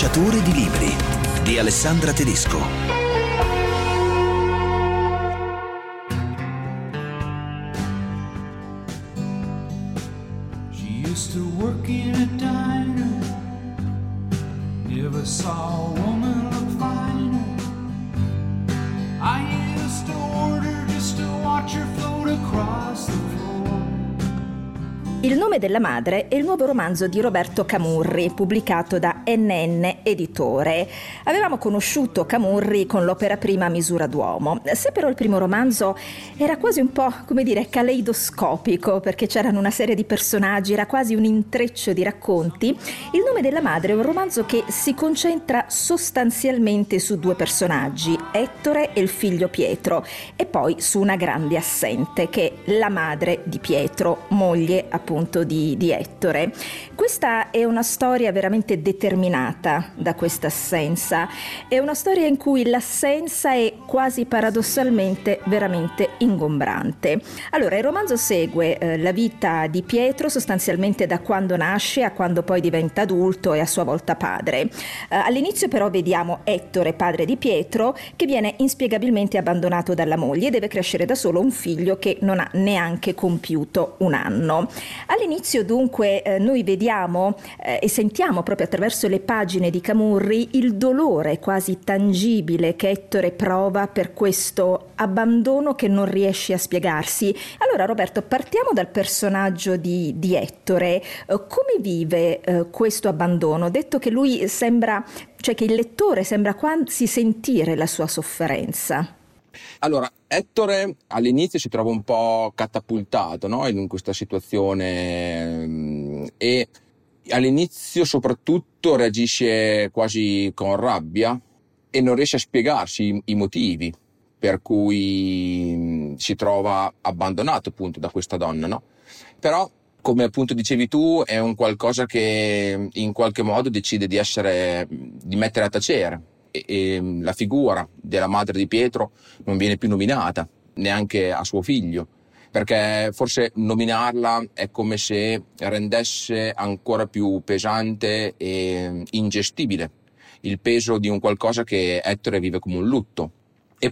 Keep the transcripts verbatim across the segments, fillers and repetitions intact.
Sbirciature di libri di Alessandra Tedesco. She used to work in a diner. Never saw a woman look finer. I used to order just to watch her float across the floor. Il nome della madre è il nuovo romanzo di Roberto Camurri, pubblicato da N N Editore. Avevamo conosciuto Camurri con l'opera prima Misura d'uomo. Se però il primo romanzo era quasi un po', come dire, caleidoscopico, perché c'erano una serie di personaggi, era quasi un intreccio di racconti, Il nome della madre è un romanzo che si concentra sostanzialmente su due personaggi, Ettore e il figlio Pietro, e poi su una grande assente, che è la madre di Pietro, moglie appunto appunto di, di Ettore. Questa è una storia veramente determinata da questa assenza, è una storia in cui l'assenza è quasi paradossalmente veramente ingombrante. Allora, il romanzo segue eh, la vita di Pietro sostanzialmente da quando nasce a quando poi diventa adulto e a sua volta padre. Eh, all'inizio però vediamo Ettore, padre di Pietro, che viene inspiegabilmente abbandonato dalla moglie e deve crescere da solo un figlio che non ha neanche compiuto un anno. All'inizio dunque eh, noi vediamo eh, e sentiamo proprio attraverso le pagine di Camurri il dolore quasi tangibile che Ettore prova per questo abbandono che non riesce a spiegarsi. Allora Roberto, partiamo dal personaggio di, di Ettore. Eh, come vive eh, questo abbandono? Detto che lui sembra, cioè che il lettore sembra quasi sentire la sua sofferenza. Allora, Ettore all'inizio si trova un po' catapultato, no? In questa situazione, e all'inizio soprattutto reagisce quasi con rabbia e non riesce a spiegarsi i, i motivi per cui si trova abbandonato appunto da questa donna, no? Però, come appunto dicevi tu, è un qualcosa che in qualche modo decide di essere, di mettere a tacere. E, e la figura della madre di Pietro non viene più nominata neanche a suo figlio, perché forse nominarla è come se rendesse ancora più pesante e ingestibile il peso di un qualcosa che Ettore vive come un lutto. E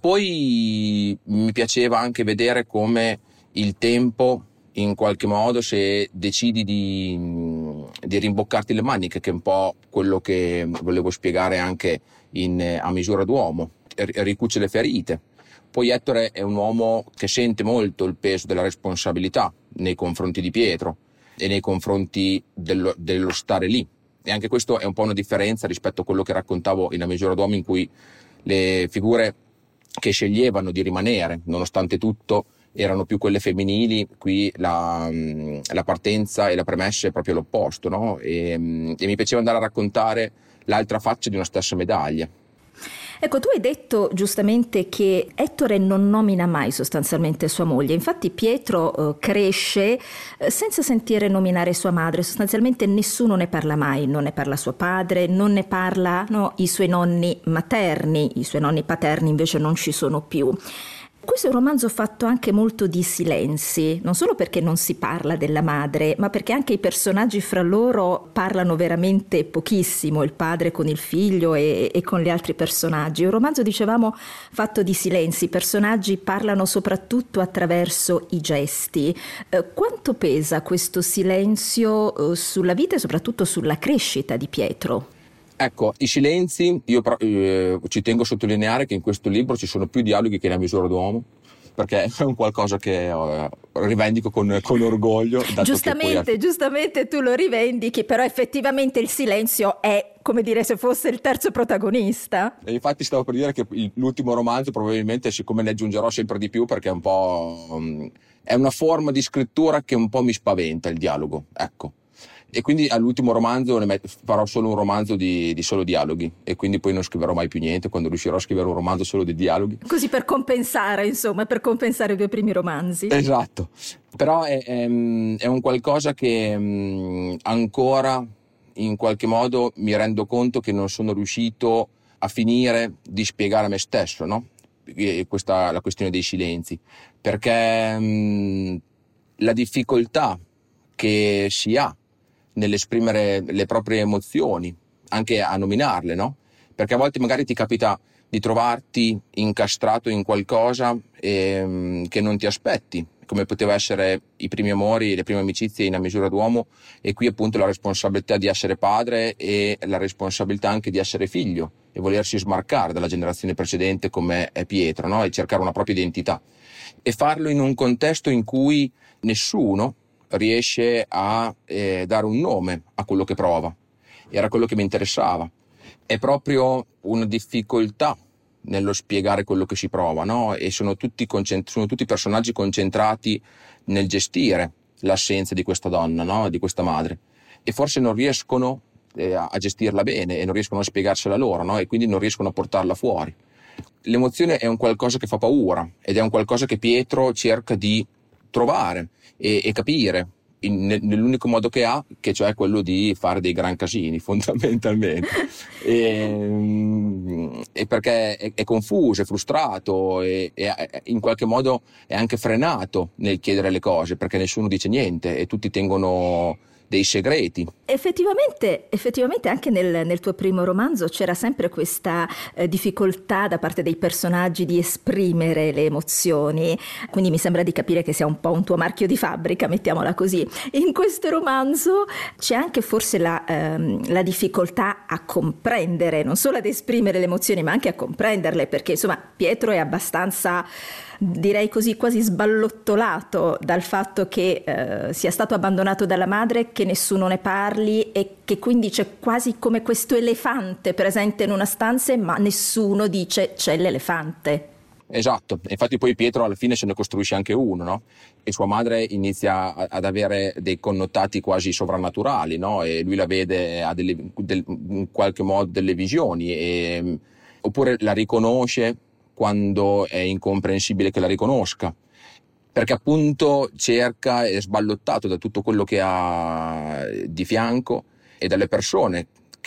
poi mi piaceva anche vedere come il tempo, in qualche modo, se decidi di, di rimboccarti le maniche, che è un po' quello che volevo spiegare anche in A misura d'uomo, ricuce le ferite. Poi Ettore è un uomo che sente molto il peso della responsabilità nei confronti di Pietro e nei confronti dello, dello stare lì. E anche questo è un po' una differenza rispetto a quello che raccontavo in A misura d'uomo, in cui le figure che sceglievano di rimanere, nonostante tutto, erano più quelle femminili. Qui la, la partenza e la premessa è proprio l'opposto, no? E, e mi piaceva andare a raccontare l'altra faccia di una stessa medaglia. Ecco, tu hai detto giustamente che Ettore non nomina mai sostanzialmente sua moglie. Infatti Pietro eh, cresce eh, senza sentire nominare sua madre. Sostanzialmente nessuno ne parla mai. Non ne parla suo padre, non ne parlano i suoi nonni materni. I suoi nonni paterni invece non ci sono più. Questo è un romanzo fatto anche molto di silenzi, non solo perché non si parla della madre, ma perché anche i personaggi fra loro parlano veramente pochissimo, il padre con il figlio e, e con gli altri personaggi. È un romanzo, dicevamo, fatto di silenzi, i personaggi parlano soprattutto attraverso i gesti. Eh, quanto pesa questo silenzio eh, sulla vita e soprattutto sulla crescita di Pietro? Ecco, i silenzi, io eh, ci tengo a sottolineare che in questo libro ci sono più dialoghi che in A misura d'uomo, perché è un qualcosa che eh, rivendico con, con orgoglio. Dato giustamente, che poi... giustamente tu lo rivendichi, però effettivamente il silenzio è come dire se fosse il terzo protagonista. E infatti stavo per dire che l'ultimo romanzo probabilmente, siccome ne aggiungerò sempre di più, perché è un po' um, è una forma di scrittura che un po' mi spaventa, il dialogo, ecco. E quindi all'ultimo romanzo ne met- farò solo un romanzo di, di solo dialoghi, e quindi poi non scriverò mai più niente quando riuscirò a scrivere un romanzo solo di dialoghi. Così per compensare, insomma, per compensare i due primi romanzi. Esatto, però è, è, è un qualcosa che mh, ancora in qualche modo mi rendo conto che non sono riuscito a finire di spiegare a me stesso, no? E questa la questione dei silenzi, perché mh, la difficoltà che si ha nell'esprimere le proprie emozioni anche a nominarle, no? Perché a volte magari ti capita di trovarti incastrato in qualcosa ehm, che non ti aspetti, come poteva essere i primi amori, le prime amicizie in A misura d'uomo, e qui appunto la responsabilità di essere padre e la responsabilità anche di essere figlio e volersi smarcare dalla generazione precedente come è Pietro, no? E cercare una propria identità e farlo in un contesto in cui nessuno riesce a eh, dare un nome a quello che prova. Era quello che mi interessava. È proprio una difficoltà nello spiegare quello che si prova, no? E sono tutti, concent- sono tutti personaggi concentrati nel gestire l'assenza di questa donna, no? Di questa madre, e forse non riescono eh, a gestirla bene e non riescono a spiegarsela loro, no? E quindi non riescono a portarla fuori. L'emozione è un qualcosa che fa paura ed è un qualcosa che Pietro cerca di trovare e, e capire in, nell'unico modo che ha, che cioè quello di fare dei gran casini fondamentalmente. e, e perché è, è confuso, è frustrato e, e in qualche modo è anche frenato nel chiedere le cose, perché nessuno dice niente e tutti tengono dei segreti. Effettivamente, effettivamente anche nel, nel tuo primo romanzo c'era sempre questa eh, difficoltà da parte dei personaggi di esprimere le emozioni, quindi mi sembra di capire che sia un po' un tuo marchio di fabbrica, mettiamola così. In questo romanzo c'è anche forse la, ehm, la difficoltà a comprendere, non solo ad esprimere le emozioni, ma anche a comprenderle, perché insomma Pietro è abbastanza, direi così, quasi sballottolato dal fatto che eh, sia stato abbandonato dalla madre, che nessuno ne parli e che quindi c'è quasi come questo elefante presente in una stanza, ma nessuno dice c'è l'elefante. Esatto, infatti poi Pietro alla fine se ne costruisce anche uno, no? E sua madre inizia ad avere dei connotati quasi sovrannaturali, no? E lui la vede, ha delle, del, in qualche modo delle visioni, e, oppure la riconosce quando è incomprensibile che la riconosca, perché appunto cerca, è sballottato da tutto quello che ha di fianco e dalle persone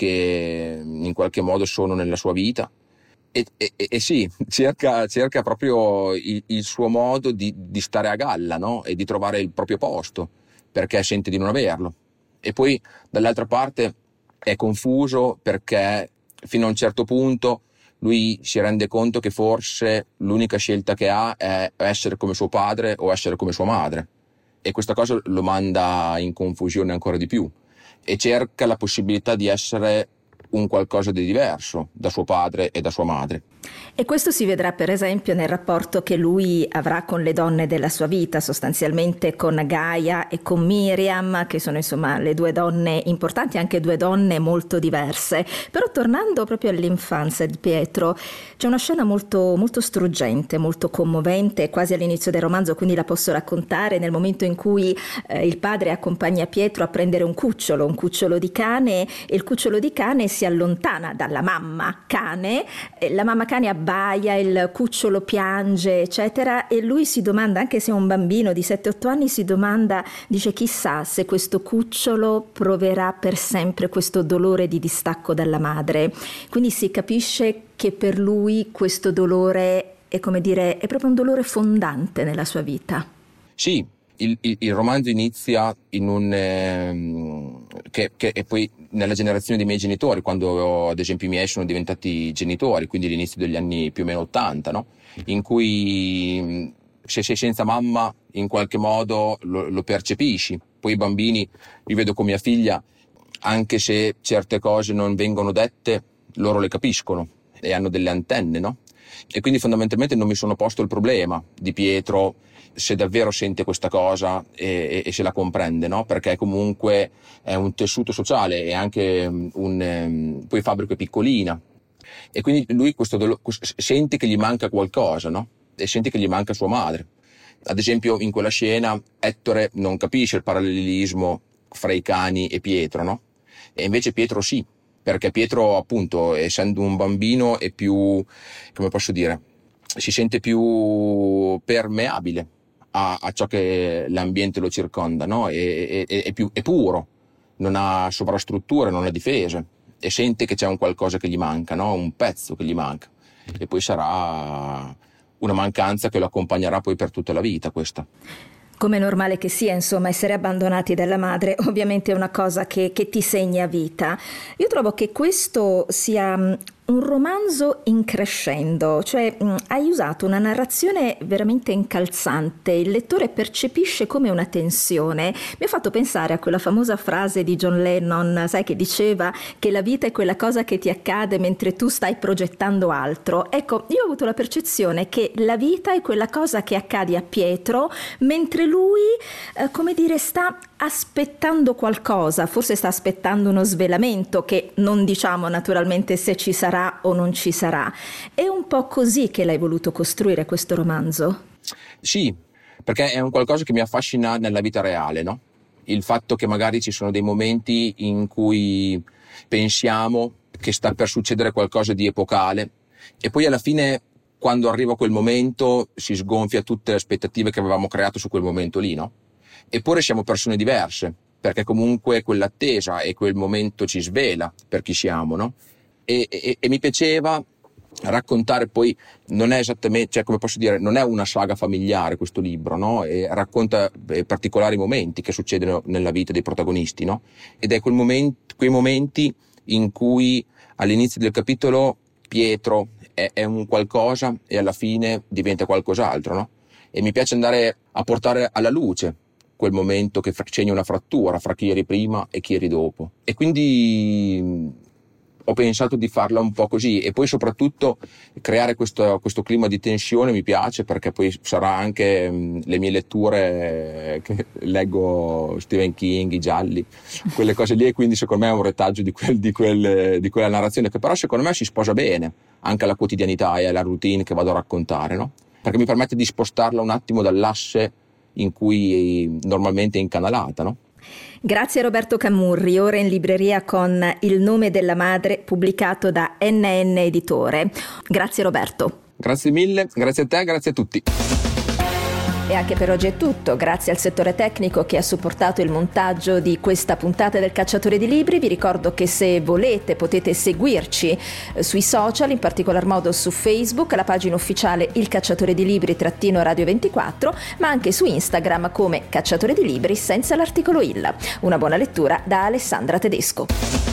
che in qualche modo sono nella sua vita. E, e, e sì, cerca, cerca proprio il, il suo modo di, di stare a galla, no? E di trovare il proprio posto, perché sente di non averlo. E poi dall'altra parte è confuso perché fino a un certo punto lui si rende conto che forse l'unica scelta che ha è essere come suo padre o essere come sua madre, e questa cosa lo manda in confusione ancora di più e cerca la possibilità di essere un qualcosa di diverso da suo padre e da sua madre. E questo si vedrà per esempio nel rapporto che lui avrà con le donne della sua vita, sostanzialmente con Gaia e con Miriam, che sono insomma le due donne importanti, anche due donne molto diverse. Però tornando proprio all'infanzia di Pietro, c'è una scena molto, molto struggente, molto commovente, quasi all'inizio del romanzo, quindi la posso raccontare, nel momento in cui eh, il padre accompagna Pietro a prendere un cucciolo, un cucciolo di cane, e il cucciolo di cane si allontana dalla mamma cane, e la mamma cane abbaia, il cucciolo piange, eccetera, e lui si domanda, anche se è un bambino di sette otto anni, si domanda, dice: chissà se questo cucciolo proverà per sempre questo dolore di distacco dalla madre. Quindi si capisce che per lui questo dolore è, come dire, è proprio un dolore fondante nella sua vita. Sì, il, il, il romanzo inizia in un ehm, che, che e poi nella generazione dei miei genitori, quando ad esempio i miei sono diventati genitori, quindi all'inizio degli anni più o meno ottanta, no? In cui se sei senza mamma in qualche modo lo, lo percepisci. Poi i bambini, li vedo con mia figlia, anche se certe cose non vengono dette, loro le capiscono e hanno delle antenne, no? E quindi fondamentalmente non mi sono posto il problema di Pietro se davvero sente questa cosa e, e se la comprende, no? Perché comunque è un tessuto sociale e anche un poi Fabbrico è piccolina, e quindi lui questo dolore, sente che gli manca qualcosa, no? E sente che gli manca sua madre. Ad esempio in quella scena Ettore non capisce il parallelismo fra i cani e Pietro, no? E invece Pietro sì, perché Pietro appunto, essendo un bambino, è più, come posso dire, si sente più permeabile a, a ciò che l'ambiente lo circonda, no? È, è, è più è puro, non ha sovrastrutture, non ha difese, e sente che c'è un qualcosa che gli manca, no? Un pezzo che gli manca, e poi sarà una mancanza che lo accompagnerà poi per tutta la vita, questa. Come è normale che sia, insomma, essere abbandonati dalla madre ovviamente è una cosa che, che ti segna a vita. Io trovo che questo sia mh, un romanzo in crescendo, cioè mh, hai usato una narrazione veramente incalzante, il lettore percepisce come una tensione. Mi ha fatto pensare a quella famosa frase di John Lennon, sai, che diceva che la vita è quella cosa che ti accade mentre tu stai progettando altro. Ecco, io ho avuto la percezione che la vita è quella cosa che accade a Pietro mentre lui, eh, come dire, sta aspettando qualcosa, forse sta aspettando uno svelamento che non diciamo naturalmente se ci sarà o non ci sarà. È un po' così che l'hai voluto costruire questo romanzo? Sì, perché è un qualcosa che mi affascina nella vita reale, no? Il fatto che magari ci sono dei momenti in cui pensiamo che sta per succedere qualcosa di epocale e poi alla fine, quando arriva quel momento, si sgonfia tutte le aspettative che avevamo creato su quel momento lì, no? Eppure siamo persone diverse, perché comunque quell'attesa e quel momento ci svela per chi siamo, no? E, e, e mi piaceva raccontare, poi non è esattamente, cioè come posso dire, non è una saga familiare questo libro, no? E racconta eh, particolari momenti che succedono nella vita dei protagonisti, no? Ed è quel momento, quei momenti in cui all'inizio del capitolo Pietro è, è un qualcosa e alla fine diventa qualcos'altro, no? E mi piace andare a portare alla luce quel momento che segna una frattura fra chi eri prima e chi eri dopo. E quindi ho pensato di farla un po' così, e poi soprattutto creare questo, questo clima di tensione mi piace, perché poi sarà anche mh, le mie letture che leggo Stephen King, i gialli, quelle cose lì, e quindi secondo me è un retaggio di, quel, di, quel, di quella narrazione che però secondo me si sposa bene anche alla quotidianità e alla routine che vado a raccontare, no? Perché mi permette di spostarla un attimo dall'asse in cui normalmente è incanalata, no? Grazie a Roberto Camurri, ora in libreria con Il nome della madre, pubblicato da N N Editore. Grazie Roberto. Grazie mille, grazie a te, grazie a tutti. E anche per oggi è tutto, grazie al settore tecnico che ha supportato il montaggio di questa puntata del Cacciatore di Libri. Vi ricordo che se volete potete seguirci sui social, in particolar modo su Facebook, la pagina ufficiale Il Cacciatore di Libri trattino Radio ventiquattro, ma anche su Instagram come Cacciatore di Libri senza l'articolo il. Una buona lettura da Alessandra Tedesco.